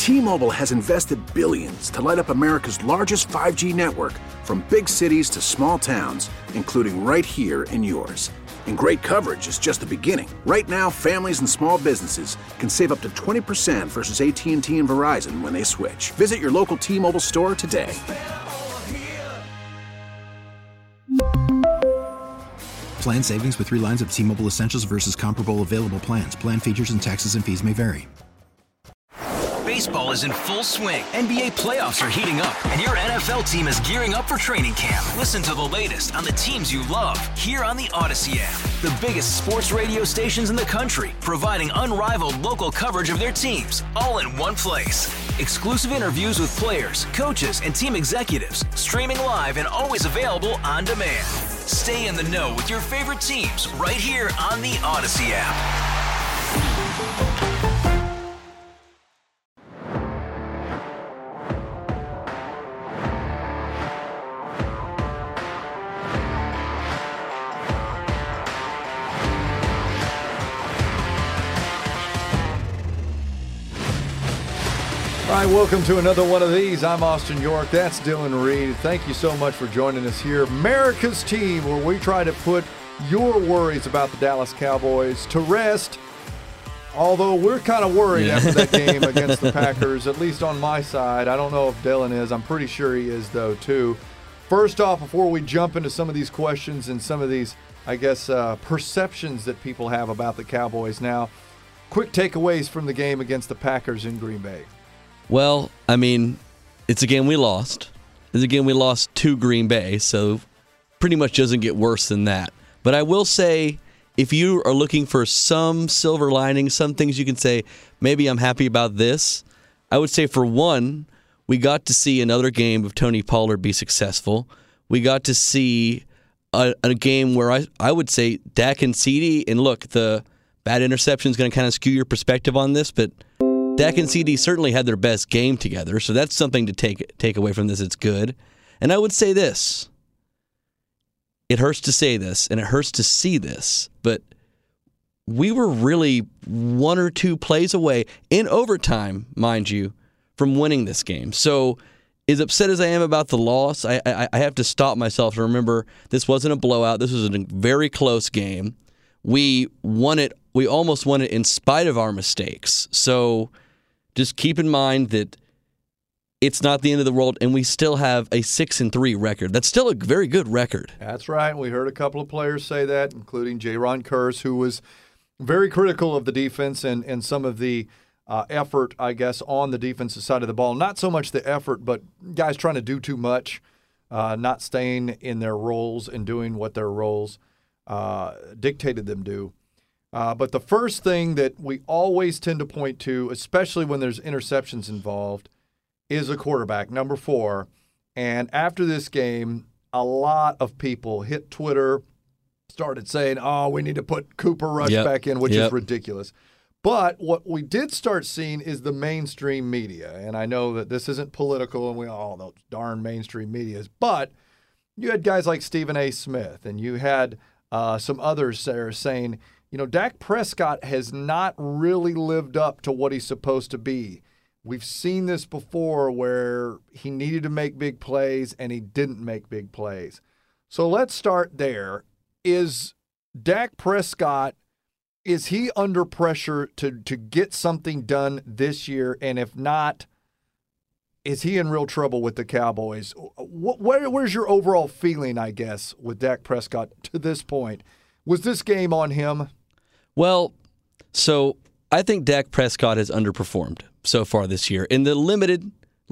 T-Mobile has invested billions to light up America's largest 5G network, from big cities to small towns, including right here in yours. And great coverage is just the beginning. Right now, families and small businesses can save up to 20% versus AT&T and Verizon when they switch. Visit your local T-Mobile store today. Plan savings with 3 lines of T-Mobile Essentials versus comparable available plans. Plan features and taxes and fees may vary. Baseball is in full swing. NBA playoffs are heating up, and your NFL team is gearing up for training camp. Listen to the latest on the teams you love here on the Odyssey app. The biggest sports radio stations in the country, providing unrivaled local coverage of their teams, all in one place. Exclusive interviews with players, coaches, and team executives, streaming live and always available on demand. Stay in the know with your favorite teams right here on the Odyssey app. All right, welcome to another one of these. I'm Austin York. That's Dylan Reed. Thank you so much for joining us here. America's team, where we try to put your worries about the Dallas Cowboys to rest. Although we're kind of worried after that game against the Packers, at least on my side. I don't know if Dylan is. I'm pretty sure he is, though, too. First off, before we jump into some of these questions and some of these, I guess, perceptions that people have about the Cowboys now, quick takeaways from the game against the Packers in Green Bay. Well, I mean, it's a game we lost. It's a game we lost to Green Bay, so pretty much doesn't get worse than that. But I will say, if you are looking for some silver lining, some things you can say, maybe I'm happy about this, I would say, for one, we got to see another game of Tony Pollard be successful. We got to see a game where I would say Dak and CeeDee, and look, the bad interception is going to kind of skew your perspective on this, but Dak and CeeDee certainly had their best game together, so that's something to take away from this. It's good. And I would say this. It hurts to say this, and it hurts to see this, but we were really 1 or 2 plays away, in overtime, mind you, from winning this game. So as upset as I am about the loss, I have to stop myself to remember this wasn't a blowout. This was a very close game. We won it. We almost won it in spite of our mistakes. So just keep in mind that it's not the end of the world, and we still have a 6-3 record. That's still a very good record. That's right. We heard a couple of players say that, including Jaron Kearse, who was very critical of the defense and some of the effort, I guess, on the defensive side of the ball. Not so much the effort, but guys trying to do too much, not staying in their roles and doing what their roles dictated them do. But the first thing that we always tend to point to, especially when there's interceptions involved, is a quarterback, number 4. And after this game, a lot of people hit Twitter, started saying, oh, we need to put Cooper Rush back in, which is ridiculous. But what we did start seeing is the mainstream media. And I know that this isn't political, and those darn mainstream medias. But you had guys like Stephen A. Smith, and you had some others there saying, Dak Prescott has not really lived up to what he's supposed to be. We've seen this before where he needed to make big plays and he didn't make big plays. So let's start there. Is Dak Prescott, is he under pressure to get something done this year? And if not, is he in real trouble with the Cowboys? Where's your overall feeling, I guess, with Dak Prescott to this point? Was this game on him? Well, so I think Dak Prescott has underperformed so far this year in the limited,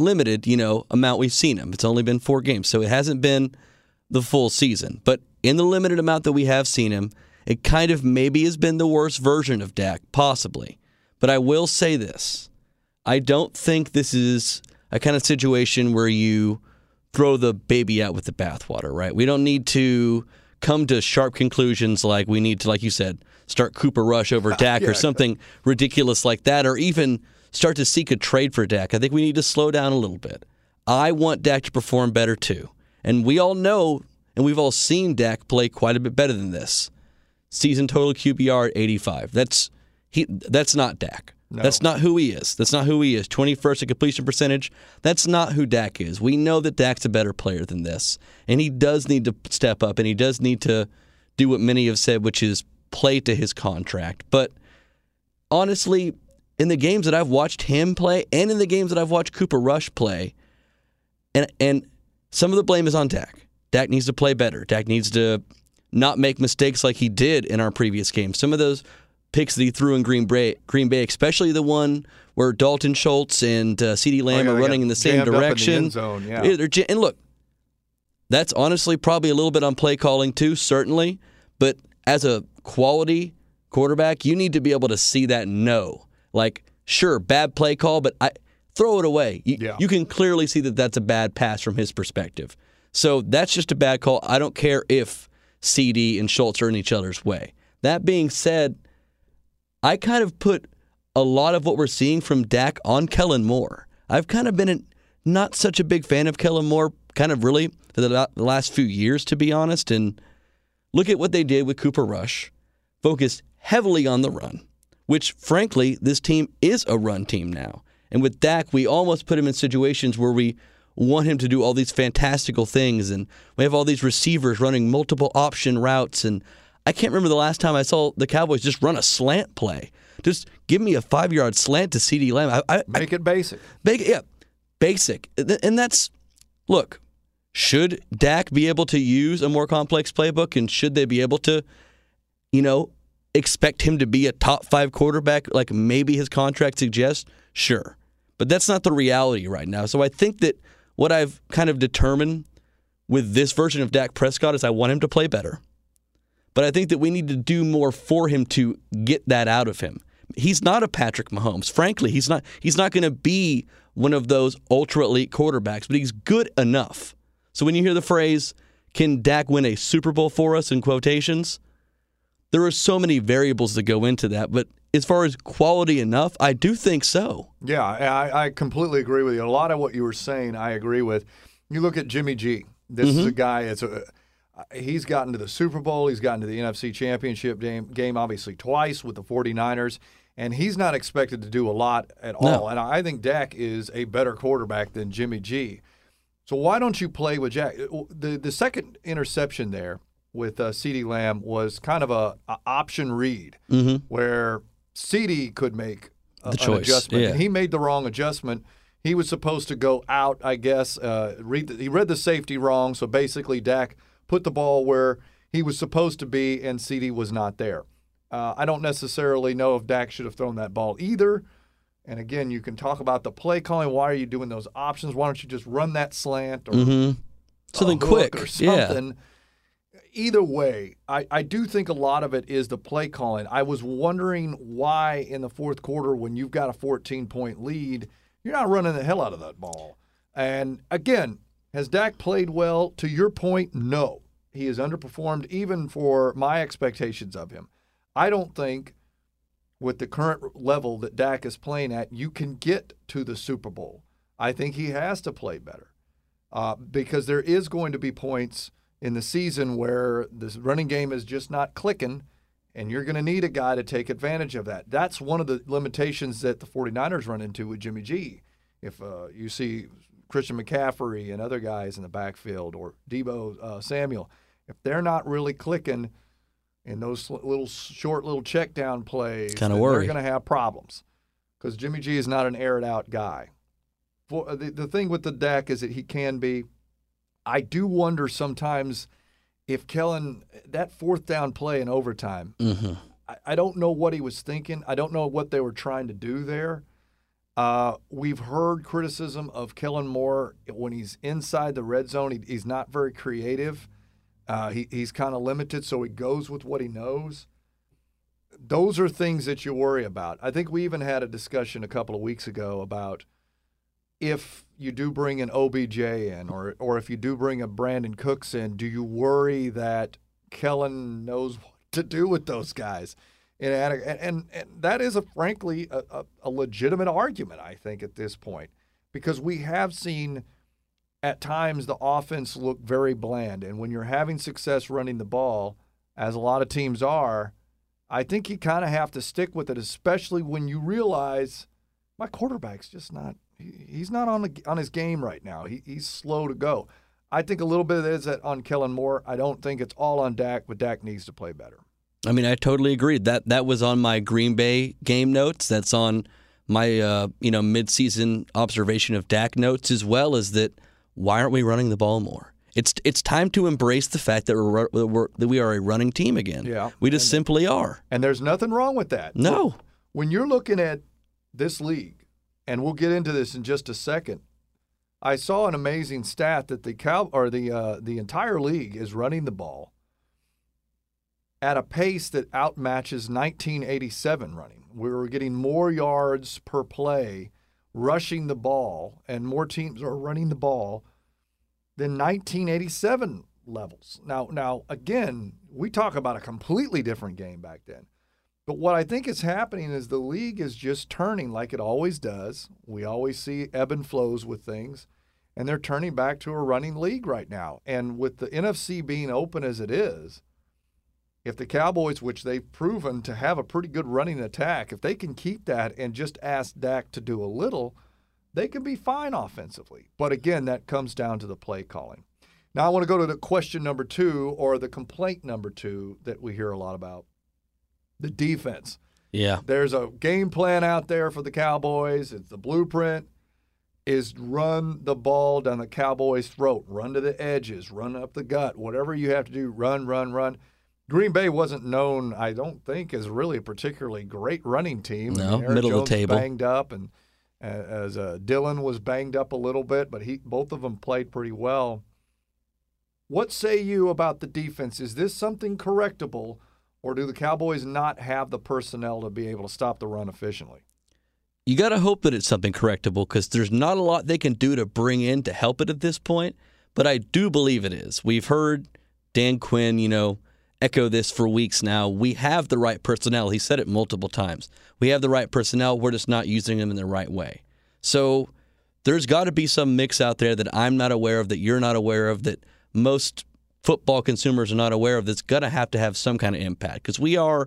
amount we've seen him. It's only been 4 games, so it hasn't been the full season. But in the limited amount that we have seen him, it kind of maybe has been the worst version of Dak, possibly. But I will say this. I don't think this is a kind of situation where you throw the baby out with the bathwater, right? We don't need to come to sharp conclusions like we need to, like you said, start Cooper Rush over Dak or something ridiculous like that, or even start to seek a trade for Dak. I think we need to slow down a little bit. I want Dak to perform better too. And we all know, and we've all seen Dak play quite a bit better than this. Season total QBR at 85. That's not Dak. No. That's not who he is. 21st in completion percentage. That's not who Dak is. We know that Dak's a better player than this. And he does need to step up, and he does need to do what many have said, which is play to his contract. But honestly, in the games that I've watched him play and in the games that I've watched Cooper Rush play, and some of the blame is on Dak. Dak needs to play better. Dak needs to not make mistakes like he did in our previous game. Some of those picks that he threw in Green Bay, especially the one where Dalton Schultz and CeeDee Lamb are running in the same direction. In the end zone, And look, that's honestly probably a little bit on play calling too, certainly. But as a quality quarterback, you need to be able to see that and know. Like, sure, bad play call, but throw it away. You can clearly see that that's a bad pass from his perspective. So that's just a bad call. I don't care if CD and Schultz are in each other's way. That being said, I kind of put a lot of what we're seeing from Dak on Kellen Moore. I've kind of been not such a big fan of Kellen Moore, kind of really, for the last few years, to be honest. And look at what they did with Cooper Rush. Focused heavily on the run, which, frankly, this team is a run team now. And with Dak, we almost put him in situations where we want him to do all these fantastical things, and we have all these receivers running multiple option routes, and I can't remember the last time I saw the Cowboys just run a slant play. Just give me a 5-yard slant to CeeDee Lamb. Make it basic. Basic. And that's, look, should Dak be able to use a more complex playbook, and should they be able to, expect him to be a top 5 quarterback like maybe his contract suggests? Sure. But that's not the reality right now. So I think that what I've kind of determined with this version of Dak Prescott is I want him to play better. But I think that we need to do more for him to get that out of him. He's not a Patrick Mahomes. Frankly, he's not going to be one of those ultra-elite quarterbacks, but he's good enough. So when you hear the phrase, can Dak win a Super Bowl for us, in quotations, there are so many variables that go into that. But as far as quality enough, I do think so. Yeah, I completely agree with you. A lot of what you were saying, I agree with. You look at Jimmy G. This is a guy, he's gotten to the Super Bowl. He's gotten to the NFC Championship game obviously twice with the 49ers, and he's not expected to do a lot at all. And I think Dak is a better quarterback than Jimmy G. So why don't you play with Dak? The second interception there with CeeDee Lamb was kind of a option read where CeeDee could make an adjustment. Yeah. And he made the wrong adjustment. He was supposed to go out, I guess. He read the safety wrong, so basically Dak put the ball where he was supposed to be, and CeeDee was not there. I don't necessarily know if Dak should have thrown that ball either. And, again, you can talk about the play calling. Why are you doing those options? Why don't you just run that slant or something quick or something? Yeah. Either way, I do think a lot of it is the play calling. I was wondering why in the fourth quarter when you've got a 14-point lead, you're not running the hell out of that ball. And, again, has Dak played well? To your point, no. He has underperformed even for my expectations of him. I don't think with the current level that Dak is playing at, you can get to the Super Bowl. I think he has to play better because there is going to be points in the season where this running game is just not clicking, and you're going to need a guy to take advantage of that. That's one of the limitations that the 49ers run into with Jimmy G. If you see Christian McCaffrey and other guys in the backfield or Deebo Samuel, if they're not really clicking in those short little check down plays, they're going to have problems because Jimmy G is not an air-it-out guy. The thing with the Dak is that he can be. I do wonder sometimes if Kellen, that fourth down play in overtime, I don't know what he was thinking. I don't know what they were trying to do there. We've heard criticism of Kellen Moore when he's inside the red zone. He's not very creative. He's kind of limited, so he goes with what he knows. Those are things that you worry about. I think we even had a discussion a couple of weeks ago about if you do bring an OBJ in or if you do bring a Brandon Cooks in, do you worry that Kellen knows what to do with those guys? And that is, frankly, a legitimate argument, I think, at this point, because we have seen at times the offense look very bland. And when you're having success running the ball, as a lot of teams are, I think you kind of have to stick with it, especially when you realize my quarterback's just not – he's not on his game right now. He's slow to go. I think a little bit of it is on Kellen Moore. I don't think it's all on Dak, but Dak needs to play better. I mean, I totally agree. That was on my Green Bay game notes. That's on my midseason observation of Dak notes, as well as that. Why aren't we running the ball more? It's time to embrace the fact that we are a running team again. Yeah, we just simply are. And there's nothing wrong with that. No. When you're looking at this league, and we'll get into this in just a second, I saw an amazing stat that the entire league is running the ball at a pace that outmatches 1987 running. We were getting more yards per play rushing the ball, and more teams are running the ball than 1987 levels. Now again, we talk about a completely different game back then. But what I think is happening is the league is just turning like it always does. We always see ebb and flows with things, and they're turning back to a running league right now. And with the NFC being open as it is, if the Cowboys, which they've proven to have a pretty good running attack, if they can keep that and just ask Dak to do a little, they can be fine offensively. But again, that comes down to the play calling. Now I want to go to the question number 2, or the complaint number 2 that we hear a lot about. The defense. Yeah. There's a game plan out there for the Cowboys. It's the blueprint is run the ball down the Cowboys' throat, run to the edges, run up the gut, whatever you have to do, run. Green Bay wasn't known, I don't think, as really a particularly great running team. No, Aaron middle Jones of the table. Banged up, and Dillon was banged up a little bit, but both of them played pretty well. What say you about the defense? Is this something correctable, or do the Cowboys not have the personnel to be able to stop the run efficiently? You got to hope that it's something correctable, because there's not a lot they can do to bring in to help it at this point, but I do believe it is. We've heard Dan Quinn, echo this for weeks now. We have the right personnel. He said it multiple times. We have the right personnel. We're just not using them in the right way. So there's got to be some mix out there that I'm not aware of, that you're not aware of, that most football consumers are not aware of, that's going to have some kind of impact, because we are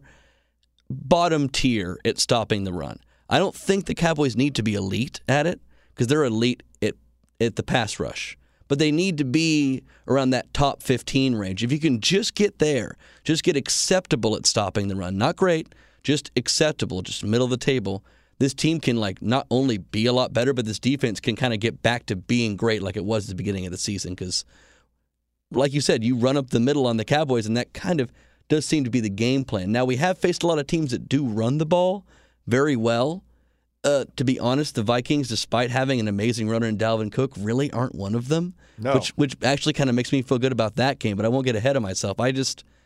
bottom tier at stopping the run. I don't think the Cowboys need to be elite at it, because they're elite at the pass rush. But they need to be around that top 15 range. If you can just get there, just get acceptable at stopping the run. Not great, just acceptable, just middle of the table. This team can not only be a lot better, but this defense can kind of get back to being great like it was at the beginning of the season. Because, like you said, you run up the middle on the Cowboys, and that kind of does seem to be the game plan. Now, we have faced a lot of teams that do run the ball very well. To be honest, the Vikings, despite having an amazing runner in Dalvin Cook, really aren't one of them. No. Which actually kind of makes me feel good about that game, but I won't get ahead of myself. I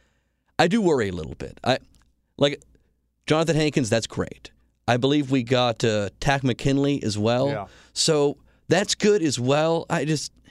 do worry a little bit. Like Jonathan Hankins, that's great. I believe we got Takk McKinley as well. Yeah. So that's good as well. I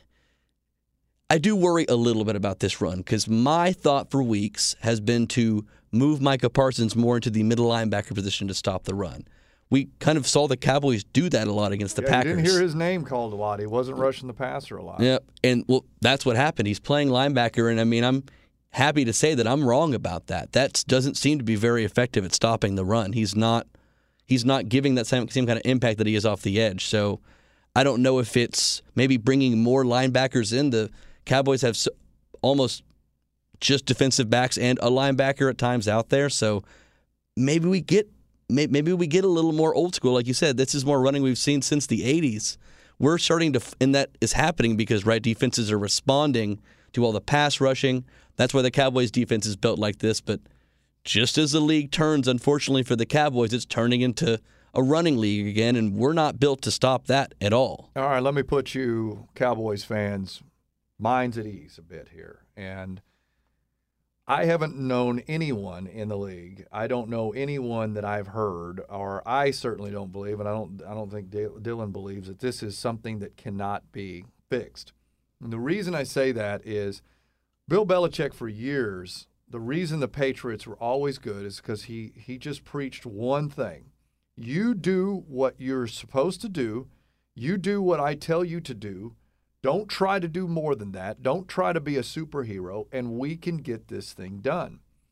do worry a little bit about this run, because my thought for weeks has been to move Micah Parsons more into the middle linebacker position to stop the run. We kind of saw the Cowboys do that a lot against the Packers. You didn't hear his name called a lot. He wasn't rushing the passer a lot. Yep, and that's what happened. He's playing linebacker, and I'm happy to say that I'm wrong about that. That doesn't seem to be very effective at stopping the run. He's not giving that same kind of impact that he is off the edge. So I don't know if it's maybe bringing more linebackers in. The Cowboys have almost just defensive backs and a linebacker at times out there. So maybe we get a little more old school. Like you said, this is more running we've seen since the 80s. We're starting to, and that is happening because defenses are responding to all the pass rushing. That's why the Cowboys defense is built like this. But just as the league turns, unfortunately for the Cowboys, it's turning into a running league again, and we're not built to stop that at all. All right, let me put you Cowboys fans' minds at ease a bit here. And I haven't known anyone in the league. I don't know anyone that I've heard, or I certainly don't believe, and I don't think Dylan believes, that this is something that cannot be fixed. And the reason I say that is Bill Belichick, for years, the reason the Patriots were always good is because he just preached one thing. You do what you're supposed to do. You do what I tell you to do. Don't try to do more than that. Don't try to be a superhero, and we can get this thing done.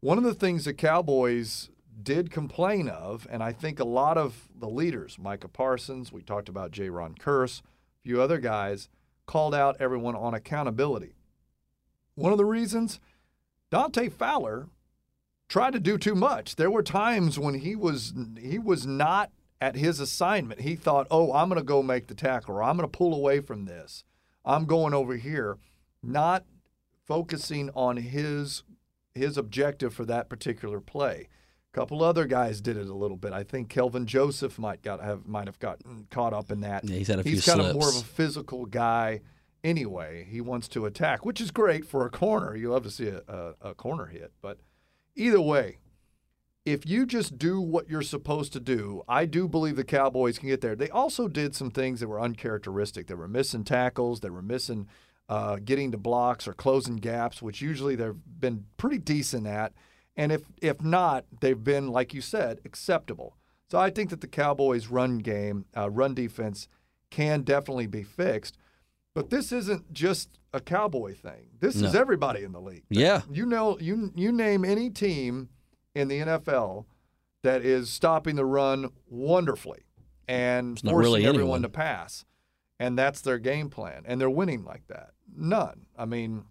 one of the things the Cowboys did complain of, and I think a lot of the leaders, Micah Parsons, we talked about J-Ron Curse, a few other guys, called out everyone on accountability. One of the reasons, Dante Fowler tried to do too much. There were times when he was not at his assignment. He thought, oh, I'm going to go make the tackle, or I'm going to pull away from this. I'm going over here, not focusing on his objective for that particular play. A couple other guys did it a little bit. I think Kelvin Joseph might have gotten caught up in that. Yeah, he's had a few He's kind slips. of more of a physical guy anyway. He wants to attack, which is great for a corner. You love to see a corner hit. But either way, if you just do what you're supposed to do, I do believe the Cowboys can get there. They also did some things that were uncharacteristic. They were missing tackles. They were missing getting to blocks or closing gaps, which usually they've been pretty decent at. And if not, they've been, like you said, acceptable. So I think that the Cowboys' run defense can definitely be fixed. But this isn't just a Cowboy thing. This is everybody in the league. Yeah. You name any team in the NFL that is stopping the run wonderfully and forcing really everyone anyone to pass. And that's their game plan. And they're winning like that. None. I mean,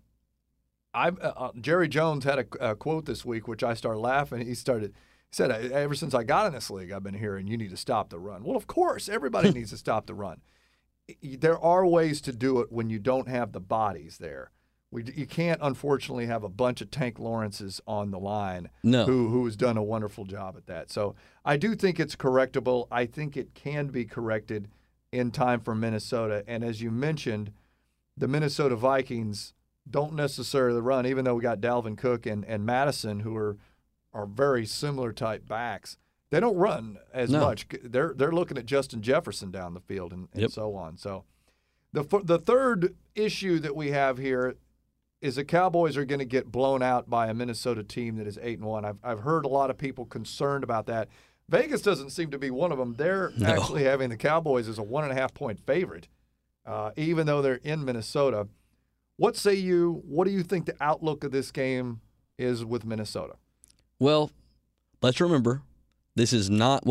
Jerry Jones had a quote this week, which I started laughing. He said, ever since I got in this league, I've been hearing you need to stop the run. Well, of course, everybody needs to stop the run. There are ways to do it when you don't have the bodies there. You can't, unfortunately, have a bunch of Tank Lawrences on the line who has done a wonderful job at that. So I do think it's correctable. I think it can be corrected in time for Minnesota. And as you mentioned, the Minnesota Vikings don't necessarily run, even though we got Dalvin Cook and Madison, who are very similar type backs. They don't run as much. They're looking at Justin Jefferson down the field and so on. So the third issue that we have here is the Cowboys are going to get blown out by a Minnesota team that is 8-1. I've heard a lot of people concerned about that. Vegas doesn't seem to be one of them. They're actually having the Cowboys as a 1.5-point favorite, even though they're in Minnesota. What say you? What do you think the outlook of this game is with Minnesota? Well, let's remember, this is not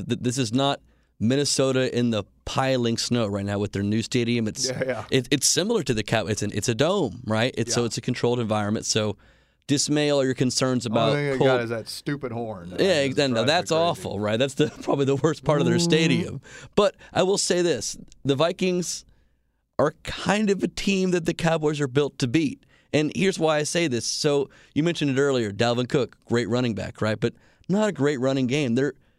Minnesota in the piling snow right now with their new stadium. It's similar to the Cowboys. It's a dome, right? So it's a controlled environment. So dismay all your concerns about. The only thing they got is that stupid horn. That's awful, right? That's probably the worst part of their stadium. But I will say this: the Vikings are kind of a team that the Cowboys are built to beat. And here's why I say this. So you mentioned it earlier, Dalvin Cook, great running back, right? But not a great running game.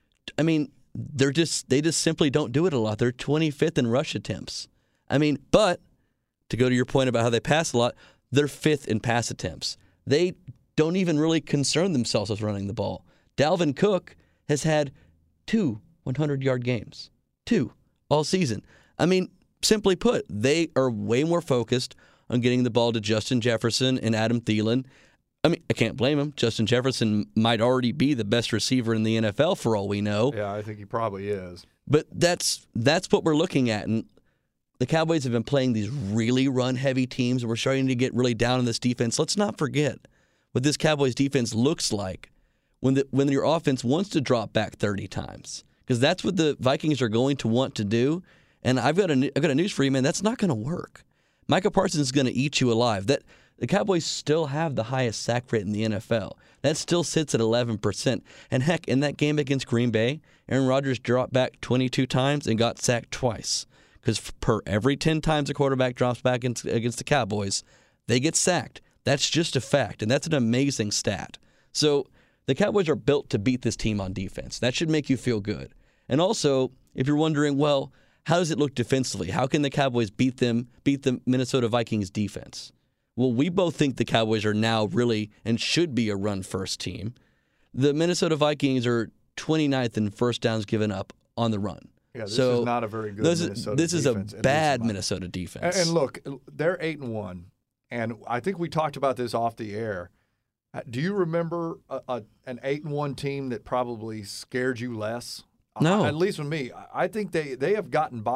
They just simply don't do it a lot. They're 25th in rush attempts. But to go to your point about how they pass a lot, they're 5th in pass attempts. They don't even really concern themselves with running the ball. Dalvin Cook has had 2 100-yard games. 2 all season. Simply put, they are way more focused on getting the ball to Justin Jefferson and Adam Thielen. I can't blame him. Justin Jefferson might already be the best receiver in the NFL for all we know. Yeah, I think he probably is. But that's what we're looking at. And the Cowboys have been playing these really run-heavy teams, and we're starting to get really down on this defense. Let's not forget what this Cowboys defense looks like when your offense wants to drop back 30 times, because that's what the Vikings are going to want to do. And I've got a news for you, man. That's not going to work. Micah Parsons is going to eat you alive. The Cowboys still have the highest sack rate in the NFL. That still sits at 11%. And heck, in that game against Green Bay, Aaron Rodgers dropped back 22 times and got sacked twice. Because per every 10 times a quarterback drops back against the Cowboys, they get sacked. That's just a fact, and that's an amazing stat. So the Cowboys are built to beat this team on defense. That should make you feel good. And also, if you're wondering, well, how does it look defensively? How can the Cowboys beat the Minnesota Vikings defense? Well, we both think the Cowboys are now really and should be a run-first team. The Minnesota Vikings are 29th in first downs given up on the run. Yeah, this is not a very good Minnesota defense. This is a bad Minnesota defense. And look, they're 8-1, and I think we talked about this off the air. Do you remember an 8-1 team that probably scared you less? No. At least with me. I think they have gotten by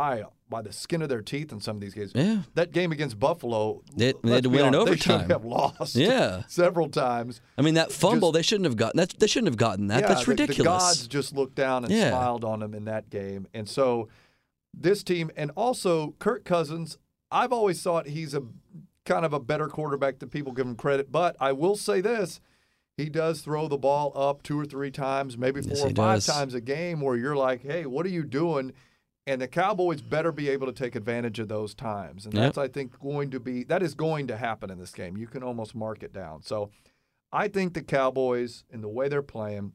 by the skin of their teeth in some of these games. Yeah. That game against Buffalo, They had to win in overtime. They should have lost several times. I mean, that fumble, they shouldn't have gotten that. They shouldn't have gotten that. That's ridiculous. The gods just looked down and smiled on them in that game. And so this team, and also Kirk Cousins, I've always thought he's a kind of a better quarterback than people give him credit. But I will say this. He does throw the ball up 2 or 3 times, maybe 4 or 5 times a game where you're like, hey, what are you doing? And the Cowboys better be able to take advantage of those times. And that's, I think, that is going to happen in this game. You can almost mark it down. So I think the Cowboys, in the way they're playing,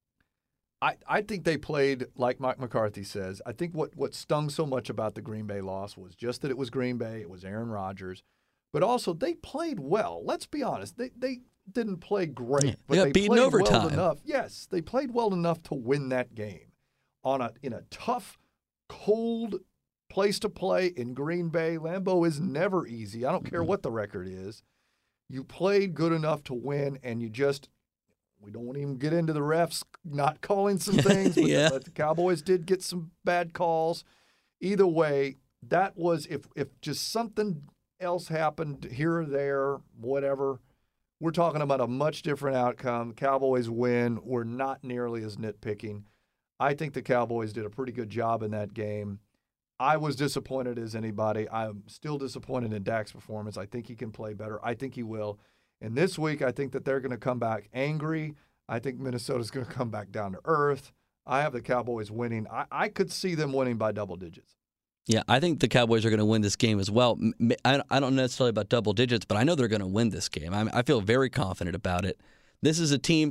I think they played like Mike McCarthy says. I think what stung so much about the Green Bay loss was just that it was Green Bay, it was Aaron Rodgers, but also they played well. Let's be honest. They didn't play great, but they played well enough. Yes, they played well enough to win that game in a tough, cold place to play in Green Bay. Lambeau is never easy. I don't care what the record is. You played good enough to win, and we don't even get into the refs not calling some things, but the Cowboys did get some bad calls. Either way, that was, if just something else happened here or there, whatever, we're talking about a much different outcome. Cowboys win. We're not nearly as nitpicking. I think the Cowboys did a pretty good job in that game. I was disappointed as anybody. I'm still disappointed in Dak's performance. I think he can play better. I think he will. And this week, I think that they're going to come back angry. I think Minnesota's going to come back down to earth. I have the Cowboys winning. I could see them winning by double digits. Yeah, I think the Cowboys are going to win this game as well. I don't know necessarily about double digits, but I know they're going to win this game. I feel very confident about it. This is a team,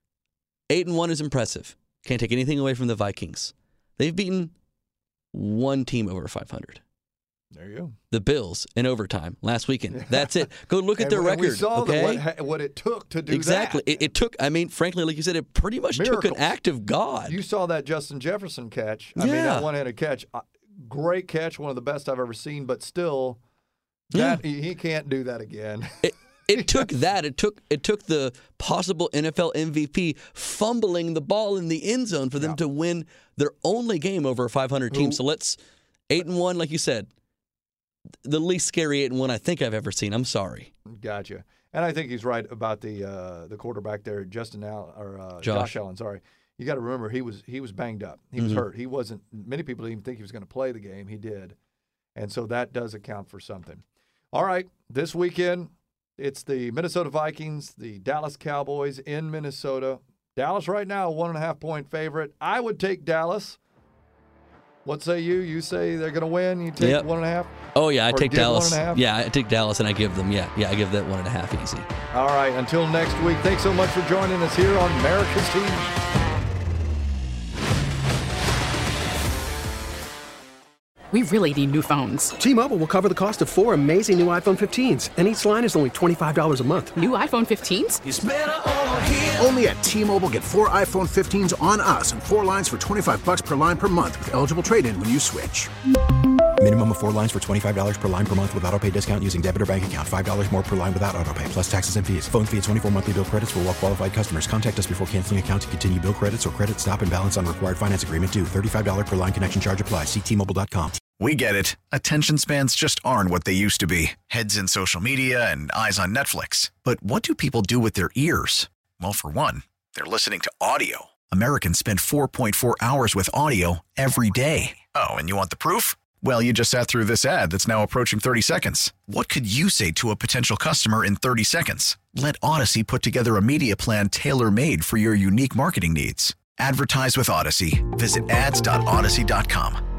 8-1 is impressive. Can't take anything away from the Vikings. They've beaten one team over 500. There you go. The Bills in overtime last weekend. That's it. Go look at their record. We saw okay? what it took to do exactly. that. It took, frankly, like you said, it pretty much took an act of God. You saw that Justin Jefferson catch. I mean, that one-handed catch. Great catch, one of the best I've ever seen, but still, he can't do that again. It took that. It took the possible NFL MVP fumbling the ball in the end zone for them to win their only game over a 500 team. So let's 8-1, like you said, the least scary 8-1 I think I've ever seen. I'm sorry. Gotcha. And I think he's right about the quarterback there, Josh Allen. Sorry. You got to remember he was banged up. He was hurt. He wasn't. Many people didn't even think he was going to play the game. He did, and so that does account for something. All right, this weekend. It's the Minnesota Vikings, the Dallas Cowboys in Minnesota. Dallas right now, 1.5-point favorite. I would take Dallas. What say you? You say they're going to win? You take 1.5? Oh, yeah, I take Dallas. 1.5? Yeah, I take Dallas, and I give them, I give that 1.5 easy. All right, until next week, thanks so much for joining us here on America's Team. We really need new phones. T-Mobile will cover the cost of 4 amazing new iPhone 15s, and each line is only $25 a month. New iPhone 15s? It's better over here. Only at T-Mobile, get 4 iPhone 15s on us and 4 lines for $25 per line per month with eligible trade-in when you switch. Minimum of 4 lines for $25 per line per month with autopay discount using debit or bank account. $5 more per line without autopay, plus taxes and fees. Phone fee at 24 monthly bill credits for well-qualified customers. Contact us before canceling account to continue bill credits or credit stop and balance on required finance agreement due. $35 per line connection charge applies. See T-Mobile.com. We get it. Attention spans just aren't what they used to be. Heads in social media and eyes on Netflix. But what do people do with their ears? Well, for one, they're listening to audio. Americans spend 4.4 hours with audio every day. Oh, and you want the proof? Well, you just sat through this ad that's now approaching 30 seconds. What could you say to a potential customer in 30 seconds? Let Odyssey put together a media plan tailor-made for your unique marketing needs. Advertise with Odyssey. Visit ads.odyssey.com.